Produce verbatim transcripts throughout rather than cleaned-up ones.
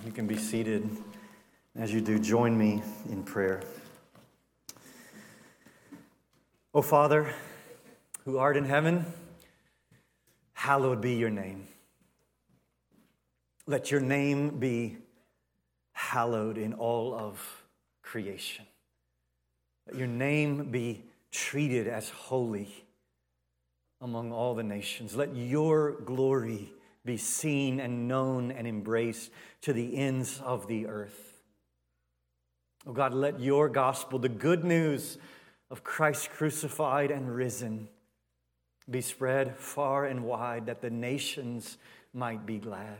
You can be seated. As you do, join me in prayer. O Father, who art in heaven, hallowed be your name. Let your name be hallowed in all of creation. Let your name be treated as holy among all the nations. Let your glory be seen and known and embraced to the ends of the earth. Oh God, let your gospel, the good news of Christ crucified and risen, be spread far and wide that the nations might be glad.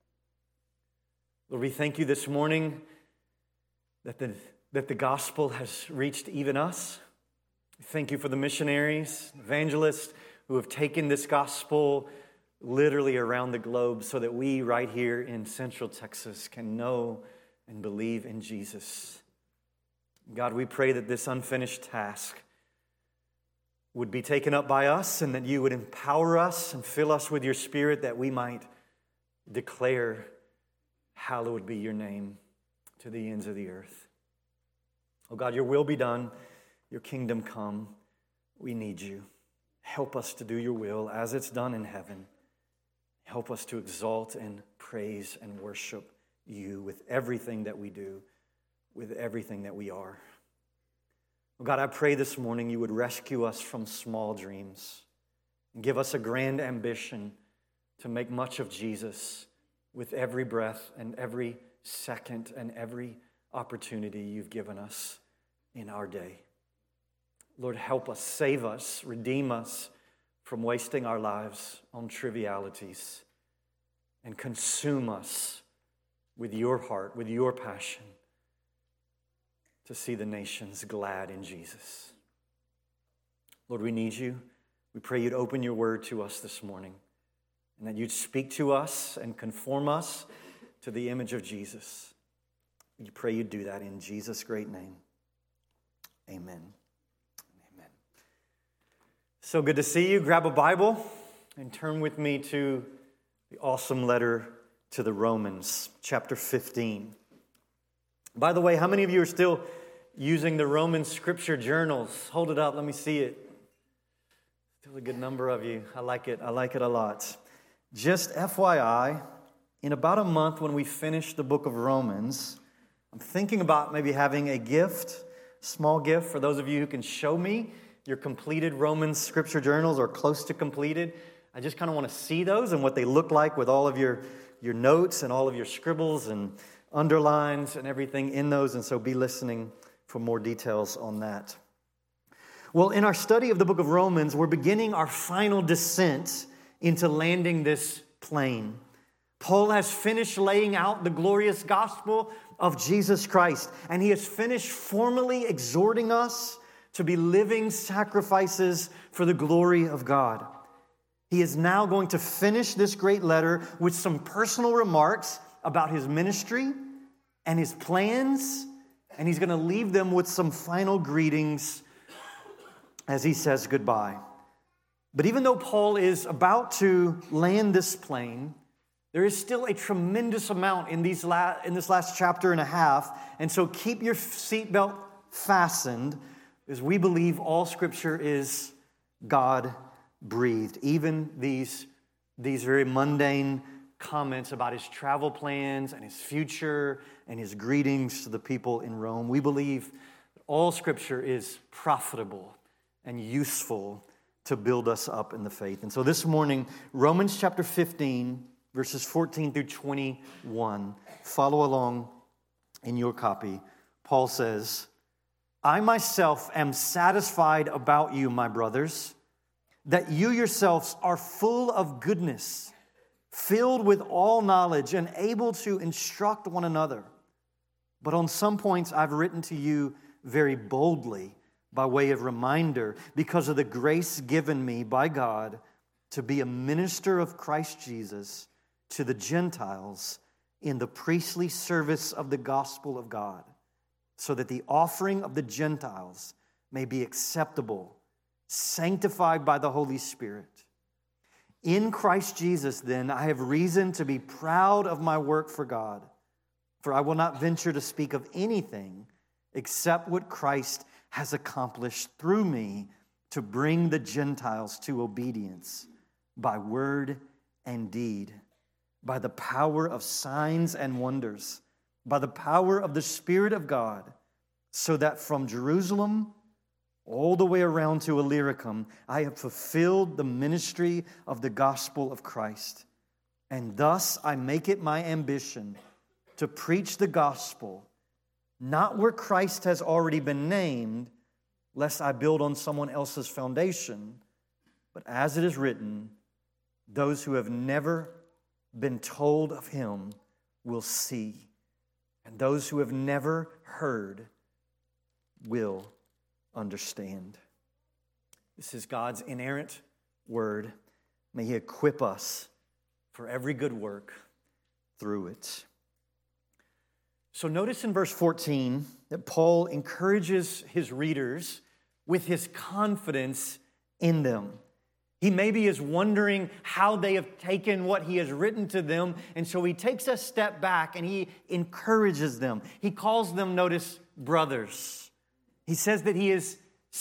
Lord, we thank you this morning that the, that the gospel has reached even us. Thank you for the missionaries, evangelists who have taken this gospel literally around the globe so that we right here in Central Texas can know and believe in Jesus. God, we pray that this unfinished task would be taken up by us and that you would empower us and fill us with your Spirit that we might declare, hallowed be your name to the ends of the earth. Oh God, your will be done, your kingdom come. We need you. Help us to do your will as it's done in heaven. Help us to exalt and praise and worship you with everything that we do, with everything that we are. Oh God, I pray this morning you would rescue us from small dreams and give us a grand ambition to make much of Jesus with every breath and every second and every opportunity you've given us in our day. Lord, help us, save us, redeem us from wasting our lives on trivialities, and consume us with your heart, with your passion, to see the nations glad in Jesus. Lord, we need you. We pray you'd open your word to us this morning, and that you'd speak to us and conform us to the image of Jesus. We pray you'd do that in Jesus' great name. Amen. So good to see you. Grab a Bible and turn with me to the awesome letter to the Romans, chapter fifteen. By the way, how many of you are still using the Roman scripture journals? Hold it up. Let me see it. Still a good number of you. I like it. I like it a lot. Just F Y I, in about a month when we finish the book of Romans, I'm thinking about maybe having a gift, small gift for those of you who can show me your completed Romans scripture journals or close to completed. I just kind of want to see those and what they look like with all of your, your notes and all of your scribbles and underlines and everything in those. And so be listening for more details on that. Well, in our study of the book of Romans, we're beginning our final descent into landing this plane. Paul has finished laying out the glorious gospel of Jesus Christ, and he has finished formally exhorting us to be living sacrifices for the glory of God. He is now going to finish this great letter with some personal remarks about his ministry and his plans, and he's going to leave them with some final greetings as he says goodbye. But even though Paul is about to land this plane, there is still a tremendous amount in these la- in this last chapter and a half, and so keep your seatbelt fastened, because we believe all Scripture is God-breathed. Even these, these very mundane comments about his travel plans and his future and his greetings to the people in Rome. We believe that all Scripture is profitable and useful to build us up in the faith. And so this morning, Romans chapter fifteen, verses fourteen through twenty-one. Follow along in your copy. Paul says, I myself am satisfied about you, my brothers, that you yourselves are full of goodness, filled with all knowledge, and able to instruct one another. But on some points I've written to you very boldly by way of reminder, because of the grace given me by God to be a minister of Christ Jesus to the Gentiles in the priestly service of the gospel of God, so that the offering of the Gentiles may be acceptable, sanctified by the Holy Spirit. In Christ Jesus, then, I have reason to be proud of my work for God, For I will not venture to speak of anything except what Christ has accomplished through me to bring the Gentiles to obedience by word and deed, by the power of signs and wonders, by the power of the Spirit of God, so that from Jerusalem all the way around to Illyricum, I have fulfilled the ministry of the gospel of Christ. And thus I make it my ambition to preach the gospel, not where Christ has already been named, lest I build on someone else's foundation, but as it is written, those who have never been told of him will see, and those who have never heard will understand. This is God's inerrant word. May he equip us for every good work through it. So notice in verse fourteen that Paul encourages his readers with his confidence in them. He maybe is wondering how they have taken what he has written to them, and so he takes a step back and he encourages them. He calls them, notice, brothers. He says that he is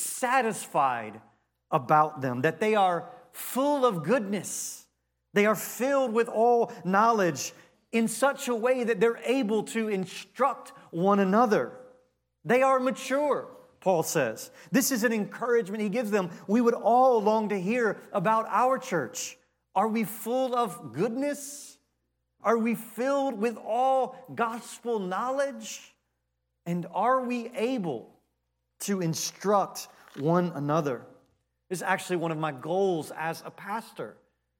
satisfied about them, that they are full of goodness. They are filled with all knowledge in such a way that they're able to instruct one another. They are mature, Paul says. This is an encouragement he gives them. We would all long to hear about our church. Are we full of goodness? Are we filled with all gospel knowledge? And are we able to instruct one another? This is actually one of my goals as a pastor.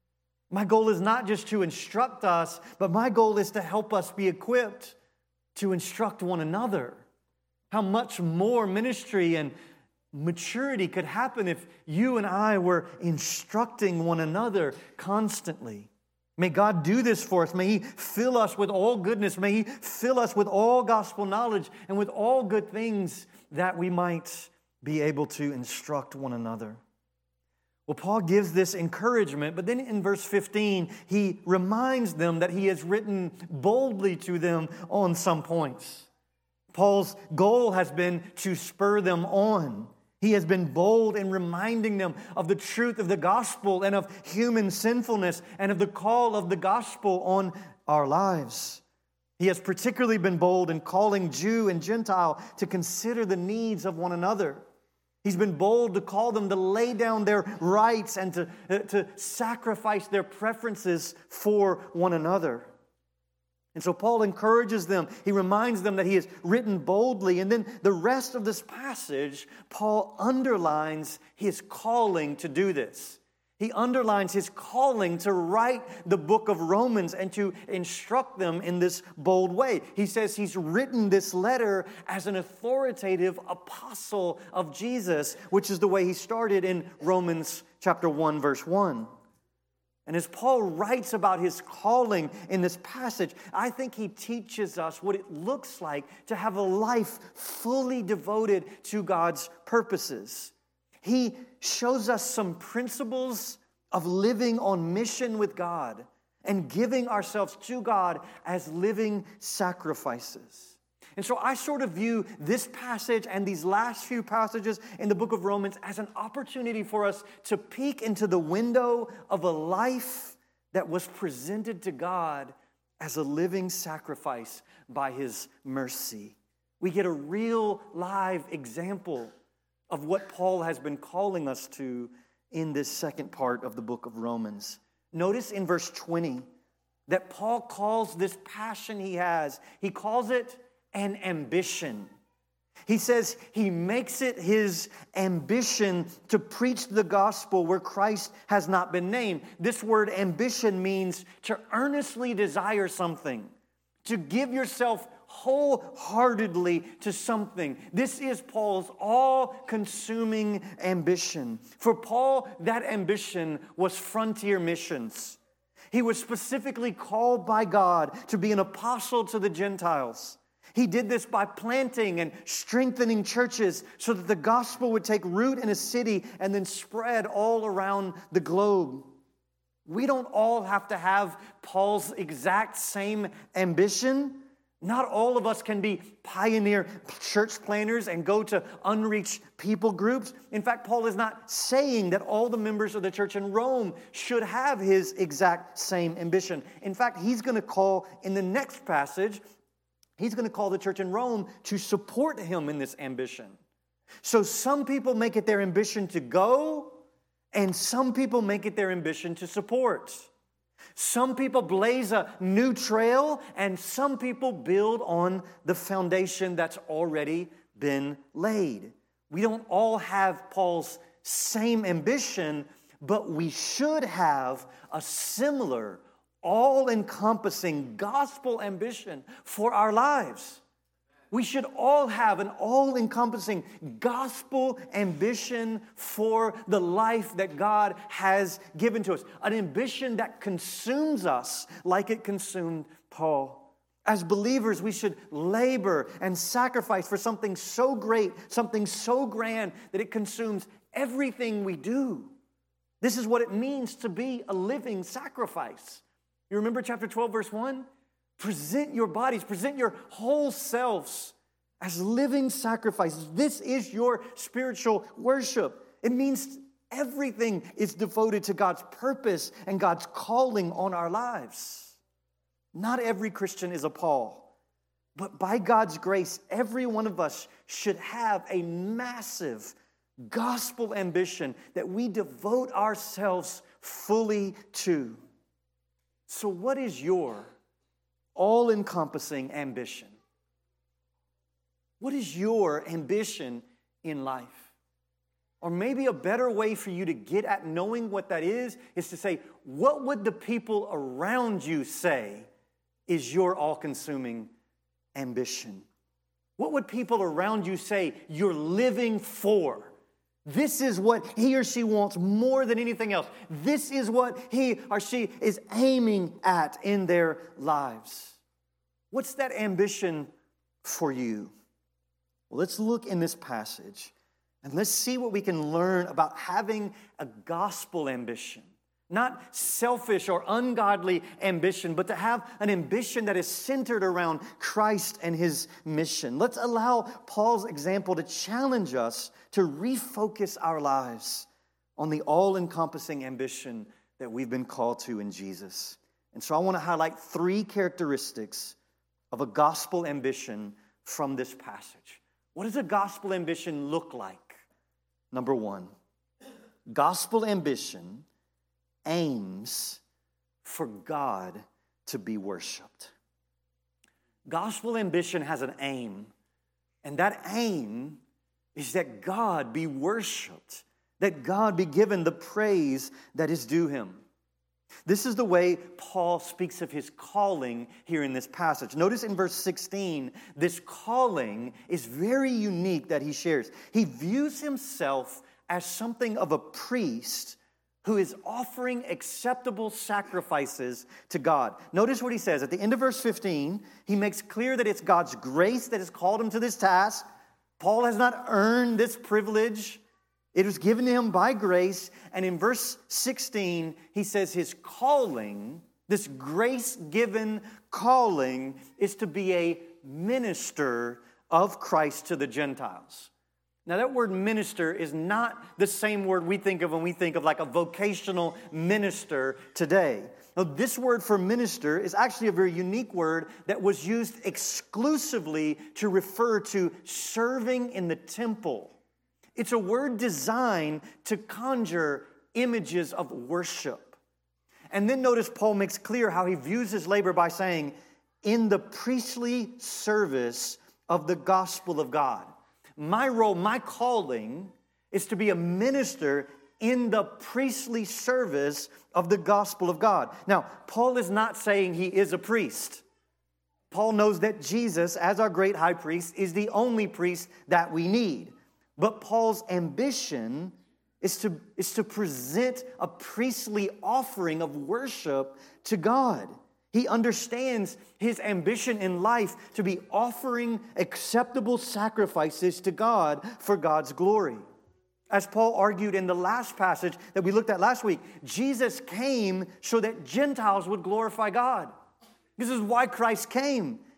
My goal is not just to instruct us, but my goal is to help us be equipped to instruct one another. How much more ministry and maturity could happen if you and I were instructing one another constantly. May God do this for us. May he fill us with all goodness. May he fill us with all gospel knowledge and with all good things that we might be able to instruct one another. Well, Paul gives this encouragement, but then in verse fifteen, he reminds them that he has written boldly to them on some points. Paul's goal has been to spur them on. He has been bold in reminding them of the truth of the gospel and of human sinfulness and of the call of the gospel on our lives. He has particularly been bold in calling Jew and Gentile to consider the needs of one another. He's been bold to call them to lay down their rights and to, uh, to sacrifice their preferences for one another. And so Paul encourages them. He reminds them that he has written boldly. And then the rest of this passage, Paul underlines his calling to do this. He underlines his calling to write the book of Romans and to instruct them in this bold way. He says he's written this letter as an authoritative apostle of Jesus, which is the way he started in Romans chapter one, verse one. And as Paul writes about his calling in this passage, I think he teaches us what it looks like to have a life fully devoted to God's purposes. He shows us some principles of living on mission with God and giving ourselves to God as living sacrifices. And so I sort of view this passage and these last few passages in the book of Romans as an opportunity for us to peek into the window of a life that was presented to God as a living sacrifice by His mercy. We get a real live example of what Paul has been calling us to in this second part of the book of Romans. Notice in verse twenty that Paul calls this passion he has, he calls it an ambition. He says he makes it his ambition to preach the gospel where Christ has not been named. This word ambition means to earnestly desire something, to give yourself wholeheartedly to something. This is Paul's all-consuming ambition. For Paul, that ambition was frontier missions. He was specifically called by God to be an apostle to the Gentiles. He did this by planting and strengthening churches so that the gospel would take root in a city and then spread all around the globe. We don't all have to have Paul's exact same ambition, Not all of us can be pioneer church planners and go to unreached people groups. In fact, Paul is not saying that all the members of the church in Rome should have his exact same ambition. In fact, he's going to call in the next passage, he's going to call the church in Rome to support him in this ambition. So some people make it their ambition to go, and some people make it their ambition to support. Some people blaze a new trail, and some people build on the foundation that's already been laid. We don't all have Paul's same ambition, but we should have a similar, all-encompassing gospel ambition for our lives. We should all have an all-encompassing gospel ambition for the life that God has given to us. An ambition that consumes us like it consumed Paul. As believers, we should labor and sacrifice for something so great, something so grand, that it consumes everything we do. This is what it means to be a living sacrifice. You remember chapter twelve, verse one? Present your bodies, present your whole selves as living sacrifices. This is your spiritual worship. It means everything is devoted to God's purpose and God's calling on our lives. Not every Christian is a Paul, but by God's grace, every one of us should have a massive gospel ambition that we devote ourselves fully to. So what is your all-encompassing ambition? What is your ambition in life? Or maybe a better way for you to get at knowing what that is, is to say, what would the people around you say is your all-consuming ambition? What would people around you say you're living for? This is what he or she wants more than anything else. This is what he or she is aiming at in their lives. What's that ambition for you? Well, let's look in this passage and let's see what we can learn about having a gospel ambition. Not selfish or ungodly ambition, but to have an ambition that is centered around Christ and his mission. Let's allow Paul's example to challenge us to refocus our lives on the all-encompassing ambition that we've been called to in Jesus. And so I want to highlight three characteristics of a gospel ambition from this passage. What does a gospel ambition look like? Number one, gospel ambition aims for God to be worshiped. Gospel ambition has an aim, and that aim is that God be worshiped, that God be given the praise that is due him. This is the way Paul speaks of his calling here in this passage. Notice in verse sixteen, this calling is very unique that he shares. He views himself as something of a priest who is offering acceptable sacrifices to God. Notice what he says. At the end of verse fifteen, he makes clear that it's God's grace that has called him to this task. Paul has not earned this privilege. It was given to him by grace. And in verse sixteen, he says his calling, this grace-given calling, is to be a minister of Christ to the Gentiles. Now, that word minister is not the same word we think of when we think of like a vocational minister today. Now, this word for minister is actually a very unique word that was used exclusively to refer to serving in the temple. It's a word designed to conjure images of worship. And then notice Paul makes clear how he views his labor by saying, in the priestly service of the gospel of God. My role, my calling, is to be a minister in the priestly service of the gospel of God. Now, Paul is not saying he is a priest. Paul knows that Jesus, as our great high priest, is the only priest that we need. But Paul's ambition is to, is to present a priestly offering of worship to God. He understands his ambition in life to be offering acceptable sacrifices to God for God's glory. As Paul argued in the last passage that we looked at last week, Jesus came so that Gentiles would glorify God. This is why Christ came.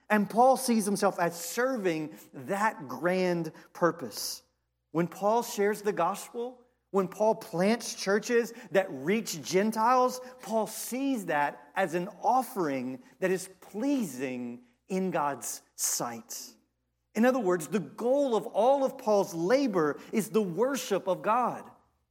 And Paul sees himself as serving that grand purpose. When Paul shares the gospel, when Paul plants churches that reach Gentiles, Paul sees that as an offering that is pleasing in God's sight. In other words, the goal of all of Paul's labor is the worship of God.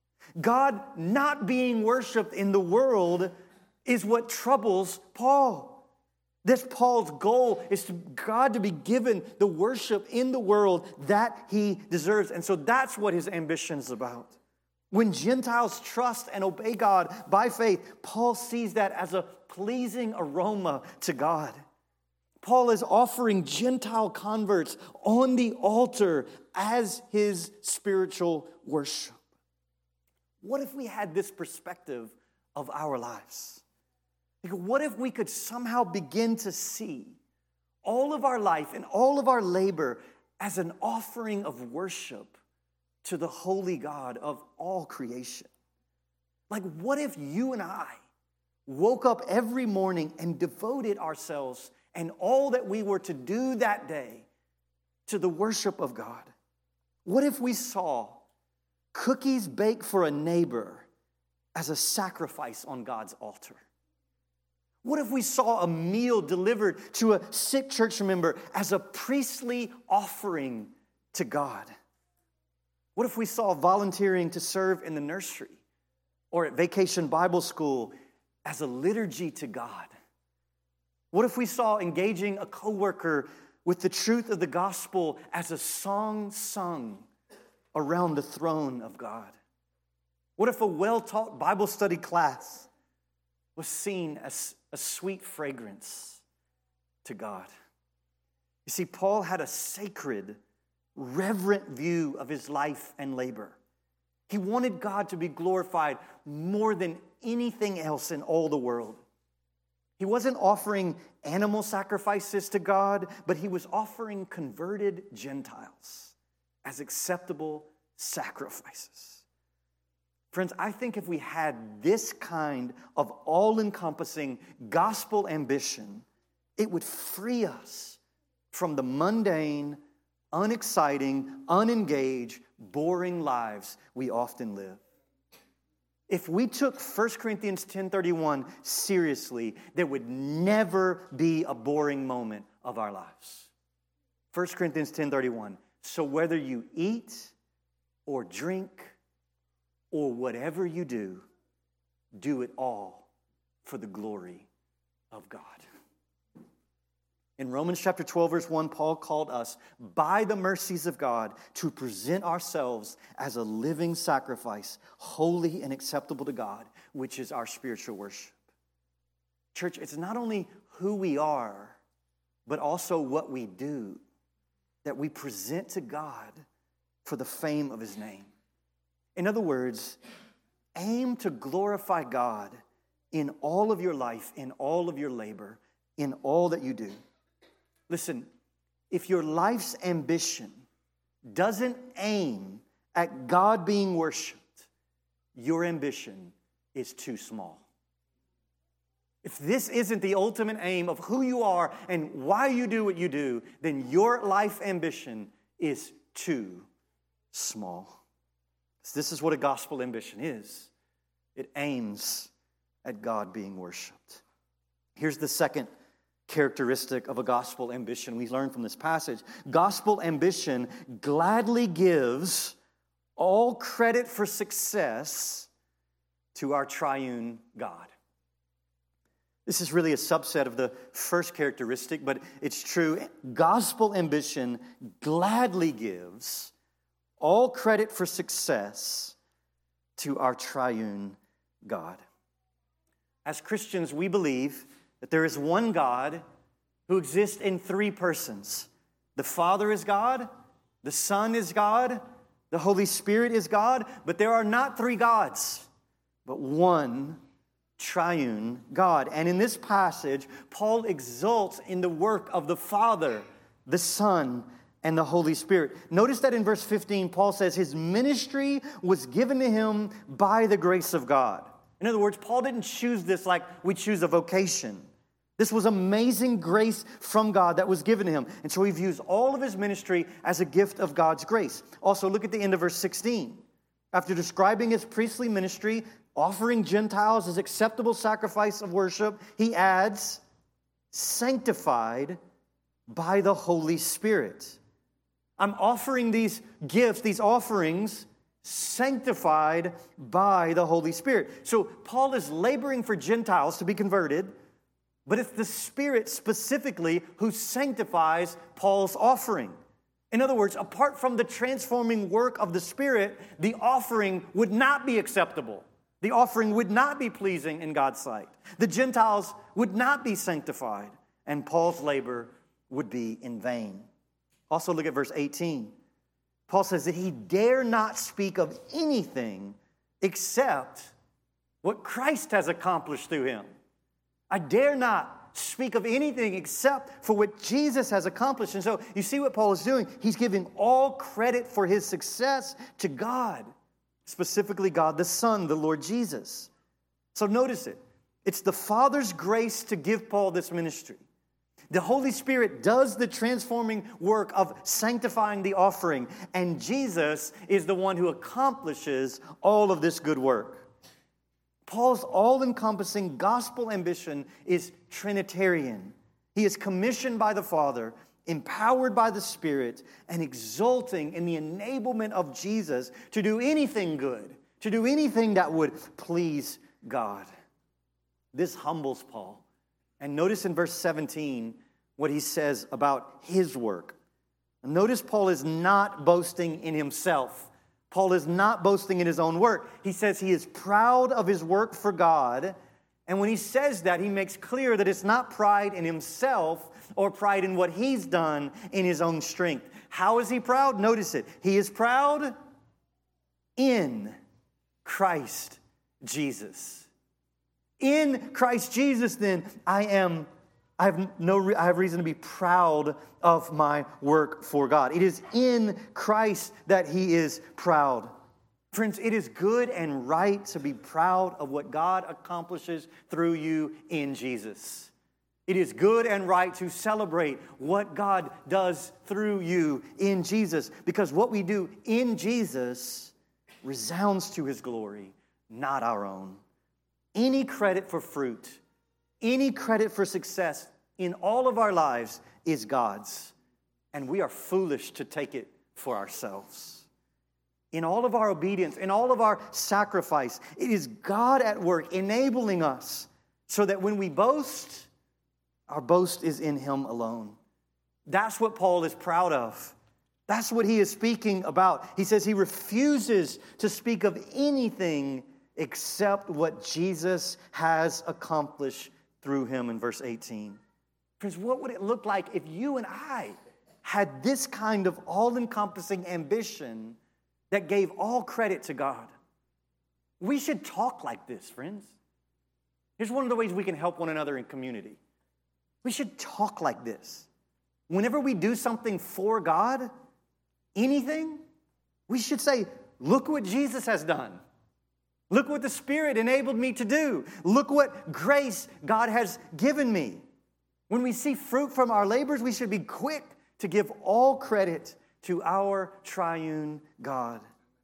God not being worshiped in the world is what troubles Paul. This Paul's goal is to God to be given the worship in the world that he deserves. And so that's what his ambition is about. When Gentiles trust and obey God by faith, Paul sees that as a pleasing aroma to God. Paul is offering Gentile converts on the altar as his spiritual worship. What if we had this perspective of our lives? What if we could somehow begin to see all of our life and all of our labor as an offering of worship to the holy God of all creation? Like, what if you and I woke up every morning and devoted ourselves and all that we were to do that day to the worship of God? What if we saw cookies baked for a neighbor as a sacrifice on God's altar? What if we saw a meal delivered to a sick church member as a priestly offering to God? What if we saw volunteering to serve in the nursery or at Vacation Bible School as a liturgy to God? What if we saw engaging a coworker with the truth of the gospel as a song sung around the throne of God? What if a well-taught Bible study class was seen as a sweet fragrance to God? You see, Paul had a sacred, reverent view of his life and labor. He wanted God to be glorified more than anything else in all the world. He wasn't offering animal sacrifices to God, but he was offering converted Gentiles as acceptable sacrifices. Friends, I think if we had this kind of all-encompassing gospel ambition, it would free us from the mundane, unexciting, unengaged, boring lives we often live. If we took First Corinthians ten thirty-one seriously, there would never be a boring moment of our lives. First Corinthians ten thirty-one. So whether you eat or drink or whatever you do, do it all for the glory of God. In Romans chapter twelve, verse one, Paul called us by the mercies of God to present ourselves as a living sacrifice, holy and acceptable to God, which is our spiritual worship. Church, it's not only who we are, but also what we do that we present to God for the fame of his name. In other words, aim to glorify God in all of your life, in all of your labor, in all that you do. Listen, if your life's ambition doesn't aim at God being worshiped, your ambition is too small. If this isn't the ultimate aim of who you are and why you do what you do, then your life ambition is too small. This is what a gospel ambition is. It aims at God being worshiped. Here's the second characteristic of a gospel ambition we learn from this passage. Gospel ambition gladly gives all credit for success to our triune God. This is really a subset of the first characteristic, but it's true. Gospel ambition gladly gives all credit for success to our triune God. As Christians, we believe that there is one God who exists in three persons. The Father is God, the Son is God, the Holy Spirit is God, but there are not three gods, but one triune God. And in this passage, Paul exults in the work of the Father, the Son, and the Holy Spirit. Notice that in verse fifteen, Paul says his ministry was given to him by the grace of God. In other words, Paul didn't choose this like we choose a vocation. This was amazing grace from God that was given to him. And so he views all of his ministry as a gift of God's grace. Also, look at the end of verse sixteen. After describing his priestly ministry, offering Gentiles as acceptable sacrifice of worship, he adds, sanctified by the Holy Spirit. I'm offering these gifts, these offerings, sanctified by the Holy Spirit. So Paul is laboring for Gentiles to be converted, but it's the Spirit specifically who sanctifies Paul's offering. In other words, apart from the transforming work of the Spirit, the offering would not be acceptable. The offering would not be pleasing in God's sight. The Gentiles would not be sanctified, and Paul's labor would be in vain. Also, look at verse eighteen. Paul says that he dare not speak of anything except what Christ has accomplished through him. I dare not speak of anything except for what Jesus has accomplished. And so you see what Paul is doing. He's giving all credit for his success to God, specifically God the Son, the Lord Jesus. So notice it. It's the Father's grace to give Paul this ministry. The Holy Spirit does the transforming work of sanctifying the offering, and Jesus is the one who accomplishes all of this good work. Paul's all-encompassing gospel ambition is Trinitarian. He is commissioned by the Father, empowered by the Spirit, and exulting in the enablement of Jesus to do anything good, to do anything that would please God. This humbles Paul. And notice in verse seventeen what he says about his work. Notice Paul is not boasting in himself. Paul is not boasting in his own work. He says he is proud of his work for God. And when he says that, he makes clear that it's not pride in himself or pride in what he's done in his own strength. How is he proud? Notice it. He is proud in Christ Jesus. In Christ Jesus, then, I am, I have no, I have reason to be proud of my work for God. It is in Christ that he is proud. Friends, it is good and right to be proud of what God accomplishes through you in Jesus. It is good and right to celebrate what God does through you in Jesus, because what we do in Jesus resounds to his glory, not our own. Any credit for fruit, any credit for success in all of our lives is God's, and we are foolish to take it for ourselves. In all of our obedience, in all of our sacrifice, it is God at work enabling us so that when we boast, our boast is in him alone. That's what Paul is proud of. That's what he is speaking about. He says he refuses to speak of anything except what Jesus has accomplished through him in verse eighteen. Friends, what would it look like if you and I had this kind of all-encompassing ambition that gave all credit to God? We should talk like this, friends. Here's one of the ways we can help one another in community. We should talk like this. Whenever we do something for God, anything, we should say, look what Jesus has done. Look what the Spirit enabled me to do. Look what grace God has given me. When we see fruit from our labors, we should be quick to give all credit to our triune God.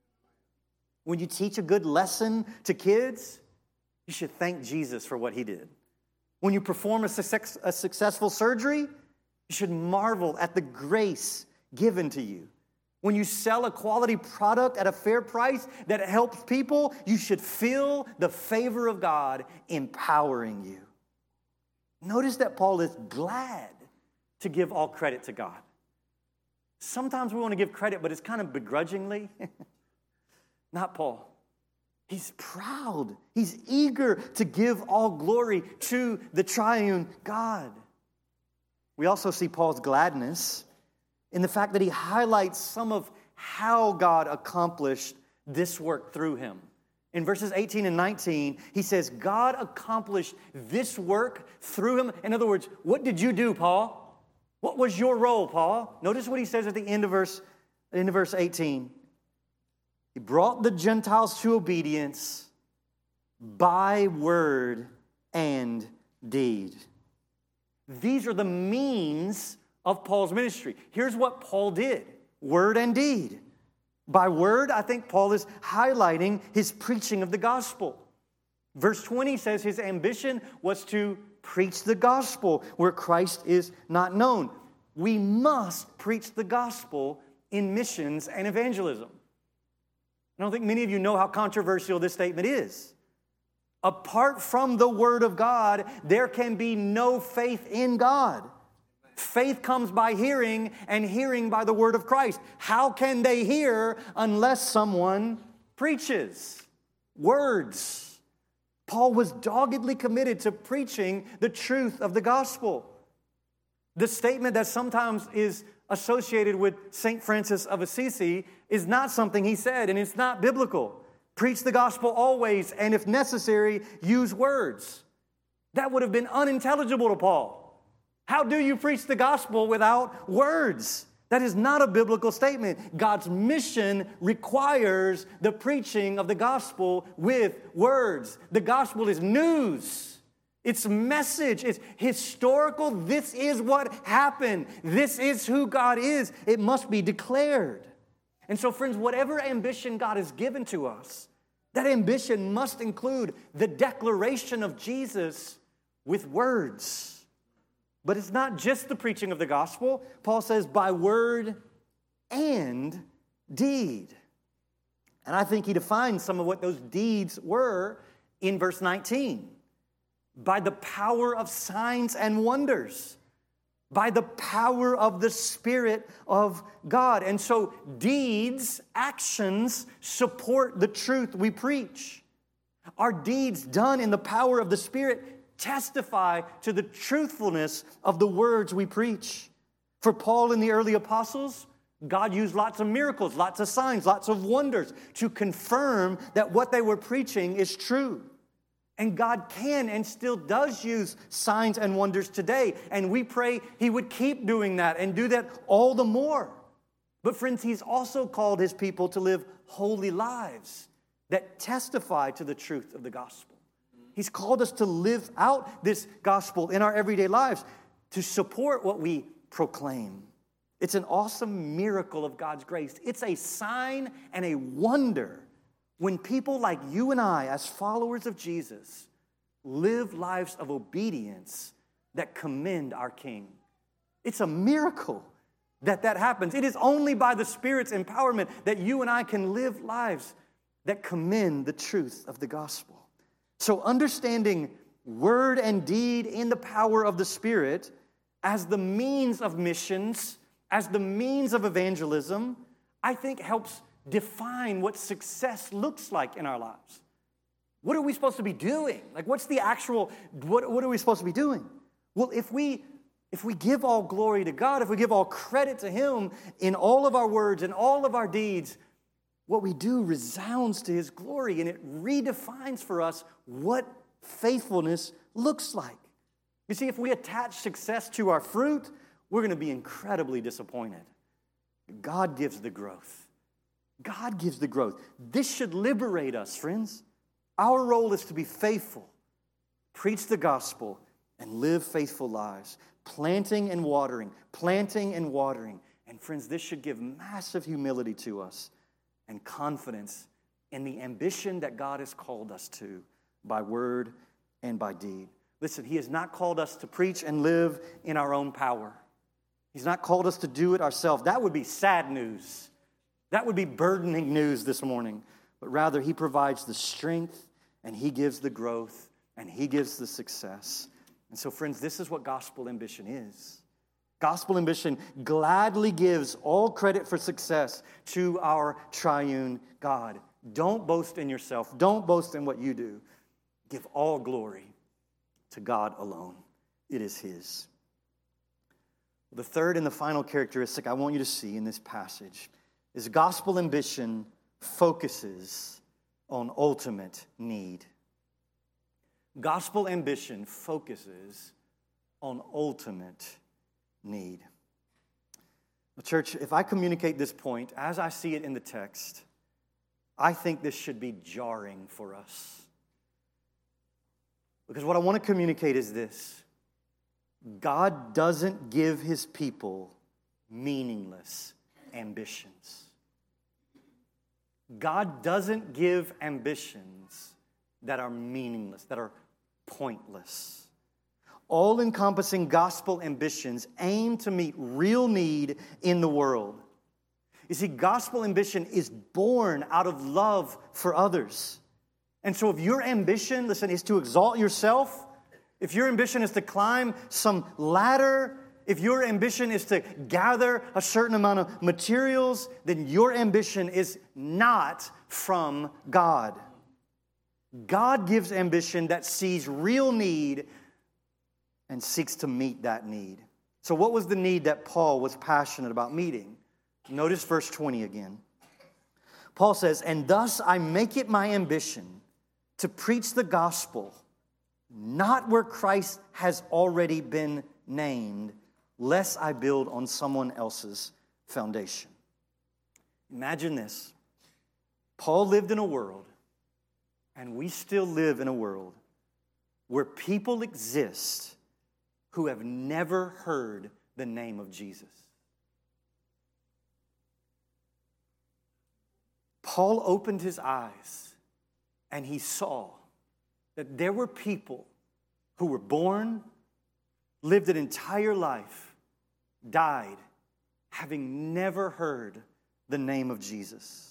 When you teach a good lesson to kids, you should thank Jesus for what he did. When you perform a, success, a successful surgery, you should marvel at the grace given to you. When you sell a quality product at a fair price that helps people, you should feel the favor of God empowering you. Notice that Paul is glad to give all credit to God. Sometimes we want to give credit, but it's kind of begrudgingly. Not Paul. He's proud. He's eager to give all glory to the triune God. We also see Paul's gladness in the fact that he highlights some of how God accomplished this work through him. In verses eighteen and nineteen, he says, God accomplished this work through him. In other words, what did you do, Paul? What was your role, Paul? Notice what he says at the end of verse, end of verse eighteen. He brought the Gentiles to obedience by word and deed. These are the means of Paul's ministry. Here's what Paul did. Word and deed. By word, I think Paul is highlighting his preaching of the gospel. Verse twenty says his ambition was to preach the gospel where Christ is not known. We must preach the gospel in missions and evangelism. I don't think many of you know how controversial this statement is. Apart from the Word of God, there can be no faith in God. Faith comes by hearing, and hearing by the Word of Christ. How can they hear unless someone preaches? Words. Paul was doggedly committed to preaching the truth of the gospel. The statement that sometimes is associated with Saint Francis of Assisi is not something he said, and it's not biblical. Preach the gospel always, and if necessary, use words. That would have been unintelligible to Paul. How do you preach the gospel without words? That is not a biblical statement. God's mission requires the preaching of the gospel with words. The gospel is news. It's message. It's historical. This is what happened. This is who God is. It must be declared. And so, friends, whatever ambition God has given to us, that ambition must include the declaration of Jesus with words. But it's not just the preaching of the gospel. Paul says, by word and deed. And I think he defines some of what those deeds were in verse nineteen. By the power of signs and wonders. By the power of the Spirit of God. And so deeds, actions, support the truth we preach. Our deeds done in the power of the Spirit testify to the truthfulness of the words we preach. For Paul and the early apostles, God used lots of miracles, lots of signs, lots of wonders to confirm that what they were preaching is true. And God can and still does use signs and wonders today. And we pray He would keep doing that and do that all the more. But friends, He's also called His people to live holy lives that testify to the truth of the gospel. He's called us to live out this gospel in our everyday lives, to support what we proclaim. It's an awesome miracle of God's grace. It's a sign and a wonder when people like you and I, as followers of Jesus, live lives of obedience that commend our King. It's a miracle that that happens. It is only by the Spirit's empowerment that you and I can live lives that commend the truth of the gospel. So understanding word and deed in the power of the Spirit as the means of missions, as the means of evangelism, I think helps define what success looks like in our lives. What are we supposed to be doing? Like, what's the actual, what, what are we supposed to be doing? Well, if we, if we give all glory to God, if we give all credit to Him in all of our words and all of our deeds, what we do resounds to His glory, and it redefines for us what faithfulness looks like. You see, if we attach success to our fruit, we're going to be incredibly disappointed. God gives the growth. God gives the growth. This should liberate us, friends. Our role is to be faithful, preach the gospel, and live faithful lives, planting and watering, planting and watering. And friends, this should give massive humility to us and confidence in the ambition that God has called us to by word and by deed. Listen, He has not called us to preach and live in our own power. He's not called us to do it ourselves. That would be sad news. That would be burdening news this morning. But rather, He provides the strength, and He gives the growth, and He gives the success. And so, friends, this is what gospel ambition is. Gospel ambition gladly gives all credit for success to our triune God. Don't boast in yourself. Don't boast in what you do. Give all glory to God alone. It is His. The third and the final characteristic I want you to see in this passage is gospel ambition focuses on ultimate need. Gospel ambition focuses on ultimate need. Well, church, if I communicate this point as I see it in the text, I think this should be jarring for us. Because what I want to communicate is this. God doesn't give his people meaningless ambitions. God doesn't give ambitions that are meaningless, that are pointless. All-encompassing gospel ambitions aim to meet real need in the world. You see, gospel ambition is born out of love for others. And so if your ambition, listen, is to exalt yourself, if your ambition is to climb some ladder, if your ambition is to gather a certain amount of materials, then your ambition is not from God. God gives ambition that sees real need and seeks to meet that need. So what was the need that Paul was passionate about meeting? Notice verse twenty again. Paul says, "And thus I make it my ambition to preach the gospel, not where Christ has already been named, lest I build on someone else's foundation." Imagine this. Paul lived in a world, and we still live in a world, where people exist who have never heard the name of Jesus. Paul opened his eyes, and he saw that there were people who were born, lived an entire life, died, having never heard the name of Jesus.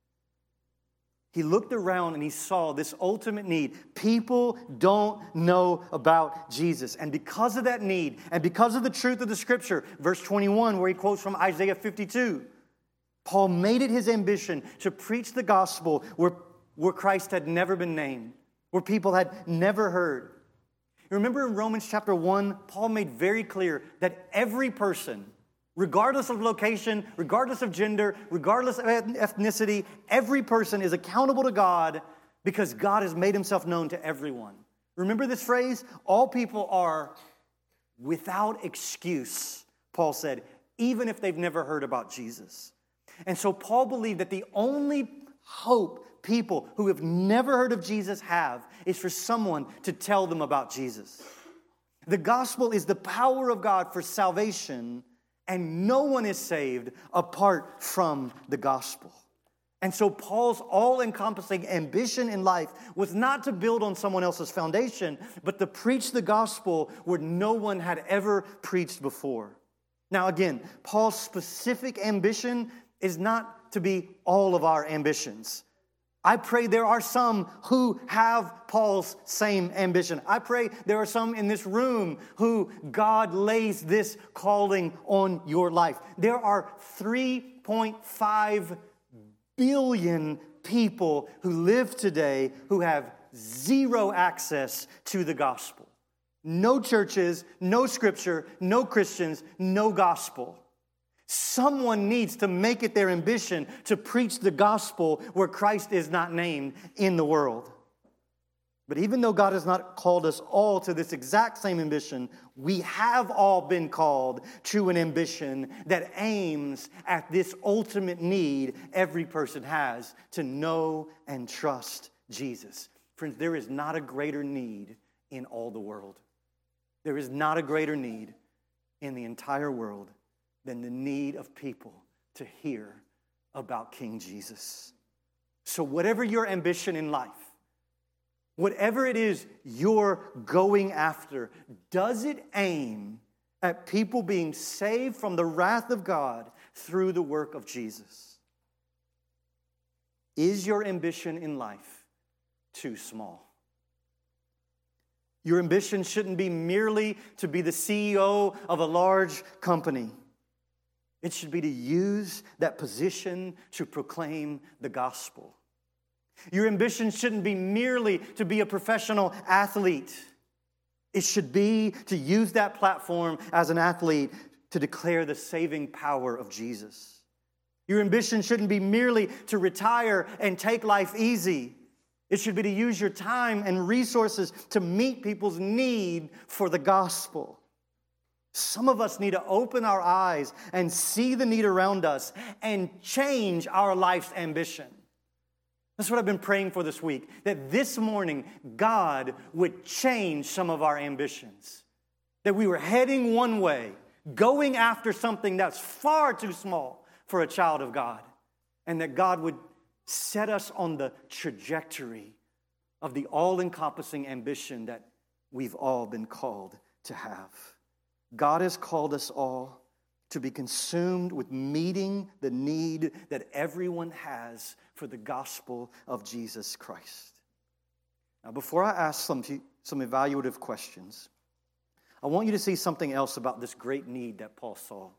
He looked around and he saw this ultimate need. People don't know about Jesus. And because of that need, and because of the truth of the Scripture, verse twenty-one, where he quotes from Isaiah fifty-two, Paul made it his ambition to preach the gospel where, where Christ had never been named, where people had never heard. You remember in Romans chapter one, Paul made very clear that every person, regardless of location, regardless of gender, regardless of ethnicity, every person is accountable to God because God has made himself known to everyone. Remember this phrase? All people are without excuse, Paul said, even if they've never heard about Jesus. And so Paul believed that the only hope people who have never heard of Jesus have is for someone to tell them about Jesus. The gospel is the power of God for salvation, and no one is saved apart from the gospel. And so Paul's all-encompassing ambition in life was not to build on someone else's foundation, but to preach the gospel where no one had ever preached before. Now again, Paul's specific ambition is not to be all of our ambitions. I pray there are some who have Paul's same ambition. I pray there are some in this room who God lays this calling on your life. There are three point five billion people who live today who have zero access to the gospel. No churches, no scripture, no Christians, no gospel. Someone needs to make it their ambition to preach the gospel where Christ is not named in the world. But even though God has not called us all to this exact same ambition, we have all been called to an ambition that aims at this ultimate need every person has to know and trust Jesus. Friends, there is not a greater need in all the world. There is not a greater need in the entire world than the need of people to hear about King Jesus. So whatever your ambition in life, whatever it is you're going after, does it aim at people being saved from the wrath of God through the work of Jesus? Is your ambition in life too small? Your ambition shouldn't be merely to be the C E O of a large company. It should be to use that position to proclaim the gospel. Your ambition shouldn't be merely to be a professional athlete. It should be to use that platform as an athlete to declare the saving power of Jesus. Your ambition shouldn't be merely to retire and take life easy. It should be to use your time and resources to meet people's need for the gospel. Some of us need to open our eyes and see the need around us and change our life's ambition. That's what I've been praying for this week, that this morning God would change some of our ambitions. that we were heading one way, going after something that's far too small for a child of God, and that God would set us on the trajectory of the all-encompassing ambition that we've all been called to have. God has called us all to be consumed with meeting the need that everyone has for the gospel of Jesus Christ. Now, before I ask some, some evaluative questions, I want you to see something else about this great need that Paul saw.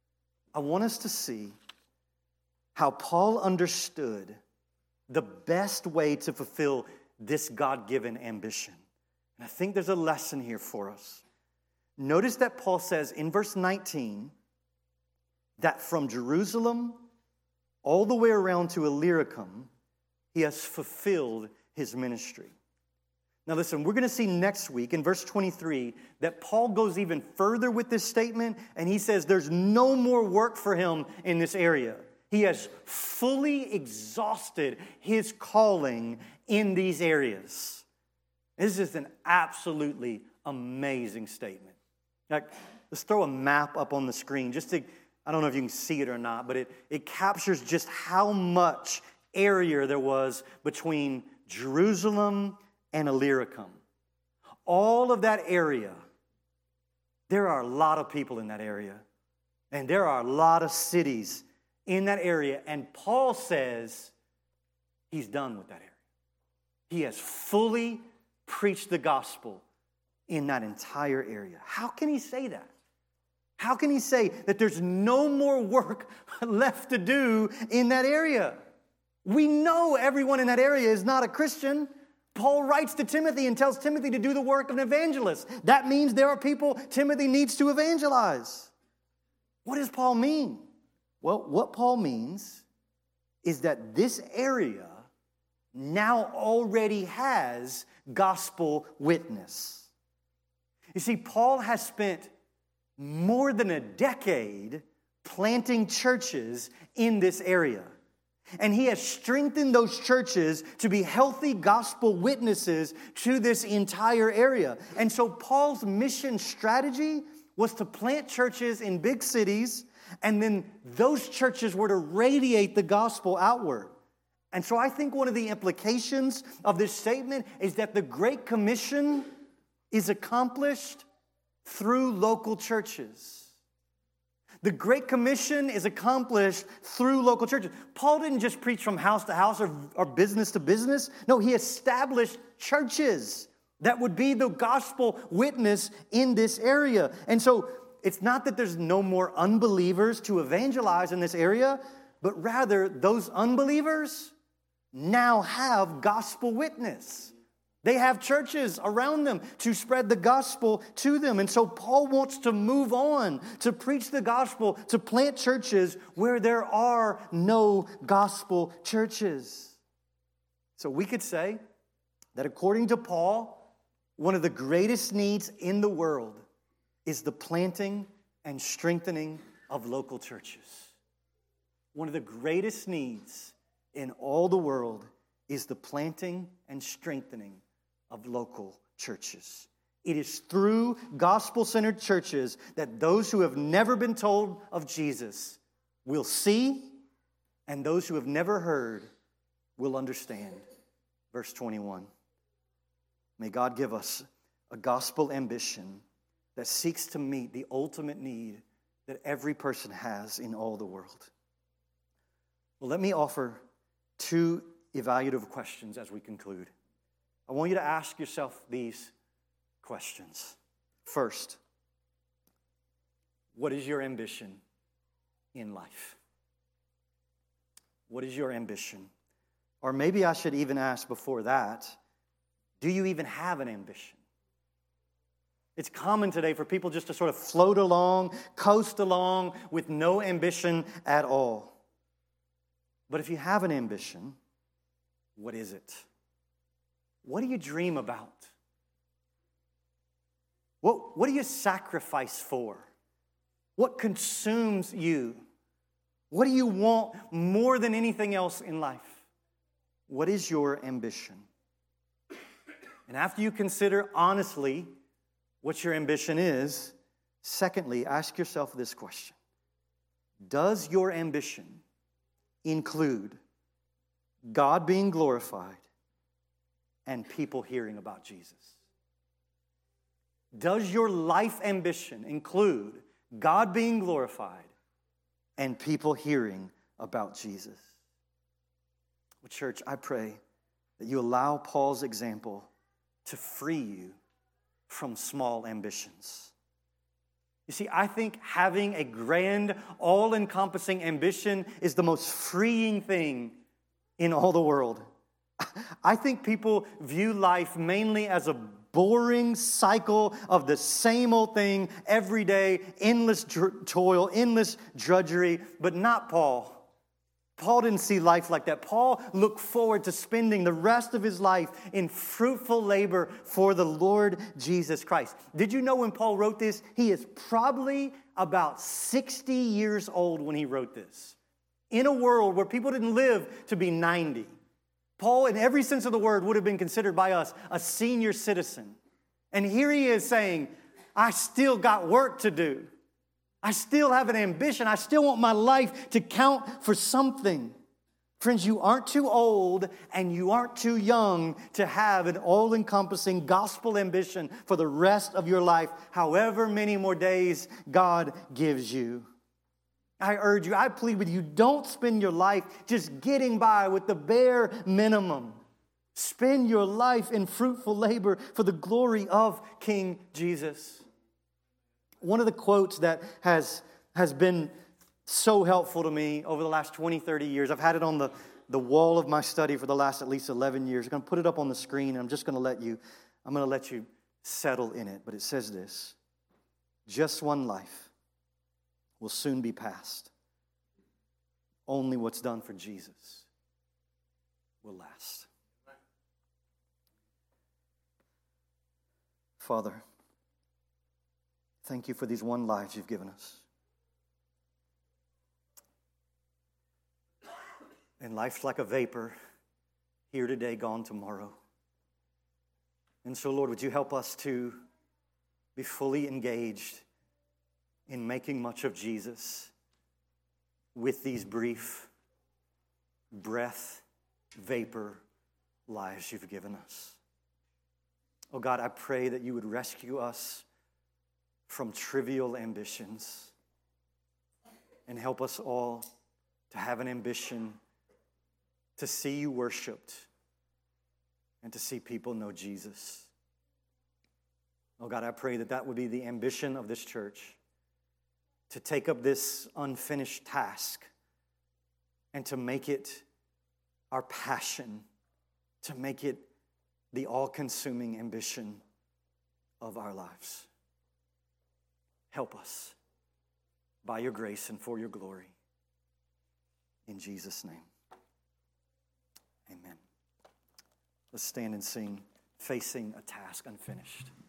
I want us to see how Paul understood the best way to fulfill this God-given ambition. And I think there's a lesson here for us. Notice that Paul says in verse nineteen that from Jerusalem all the way around to Illyricum, he has fulfilled his ministry. Now listen, we're going to see next week in verse twenty-three that Paul goes even further with this statement, and he says there's no more work for him in this area. He has fully exhausted his calling in these areas. This is an absolutely amazing statement. Like, let's throw a map up on the screen just to, I don't know if you can see it or not, but it, it captures just how much area there was between Jerusalem and Illyricum. All of that area, there are a lot of people in that area. And there are a lot of cities in that area. And Paul says he's done with that area. He has fully preached the gospel in that entire area. How can he say that? How can he say that there's no more work left to do in that area? We know everyone in that area is not a Christian. Paul writes to Timothy and tells Timothy to do the work of an evangelist. That means there are people Timothy needs to evangelize. What does Paul mean? Well, what Paul means is that this area now already has gospel witness. You see, Paul has spent more than a decade planting churches in this area. And he has strengthened those churches to be healthy gospel witnesses to this entire area. And so Paul's mission strategy was to plant churches in big cities, and then those churches were to radiate the gospel outward. And so I think one of the implications of this statement is that the Great Commission is accomplished through local churches. The Great Commission is accomplished through local churches. Paul didn't just preach from house to house or, or business to business. No, he established churches that would be the gospel witness in this area. And so it's not that there's no more unbelievers to evangelize in this area, but rather those unbelievers now have gospel witness. They have churches around them to spread the gospel to them. And so Paul wants to move on to preach the gospel, to plant churches where there are no gospel churches. So we could say that according to Paul, one of the greatest needs in the world is the planting and strengthening of local churches. One of the greatest needs in all the world is the planting and strengthening of local churches. It is through gospel-centered churches that those who have never been told of Jesus will see, and those who have never heard will understand. Verse twenty-one. May God give us a gospel ambition that seeks to meet the ultimate need that every person has in all the world. Well, let me offer two evaluative questions as we conclude. I want you to ask yourself these questions. First, what is your ambition in life? What is your ambition? Or maybe I should even ask before that, do you even have an ambition? It's common today for people just to sort of float along, coast along with no ambition at all. But if you have an ambition, what is it? What do you dream about? What, what do you sacrifice for? What consumes you? What do you want more than anything else in life? What is your ambition? And after you consider honestly what your ambition is, secondly, ask yourself this question. Does your ambition include God being glorified and people hearing about Jesus? Does your life ambition include God being glorified and people hearing about Jesus? Well, church, I pray that you allow Paul's example to free you from small ambitions. You see, I think having a grand, all-encompassing ambition is the most freeing thing in all the world. I think people view life mainly as a boring cycle of the same old thing every day, endless dr- toil, endless drudgery, but not Paul. Paul didn't see life like that. Paul looked forward to spending the rest of his life in fruitful labor for the Lord Jesus Christ. Did you know when Paul wrote this, he is probably about sixty years old when he wrote this. In a world where people didn't live to be ninety. Paul, in every sense of the word, would have been considered by us a senior citizen. And here he is saying, I still got work to do. I still have an ambition. I still want my life to count for something. Friends, you aren't too old and you aren't too young to have an all-encompassing gospel ambition for the rest of your life, however many more days God gives you. I urge you, I plead with you, don't spend your life just getting by with the bare minimum. Spend your life in fruitful labor for the glory of King Jesus. One of the quotes that has, has been so helpful to me over the last twenty, thirty years, I've had it on the, the wall of my study for the last at least eleven years. I'm going to put it up on the screen, and I'm just going to let you, I'm going to let you settle in it. But it says this: just one life will soon be past. Only what's done for Jesus will last. Father, thank you for these one lives you've given us. And life's like a vapor, here today, gone tomorrow. And so, Lord, would you help us to be fully engaged in making much of Jesus with these brief, breath, vapor lives you've given us. Oh God, I pray that you would rescue us from trivial ambitions and help us all to have an ambition to see you worshiped and to see people know Jesus. Oh God, I pray that that would be the ambition of this church, to take up this unfinished task and to make it our passion, to make it the all-consuming ambition of our lives. Help us by your grace and for your glory. In Jesus' name, amen. Let's stand and sing, Facing a Task Unfinished.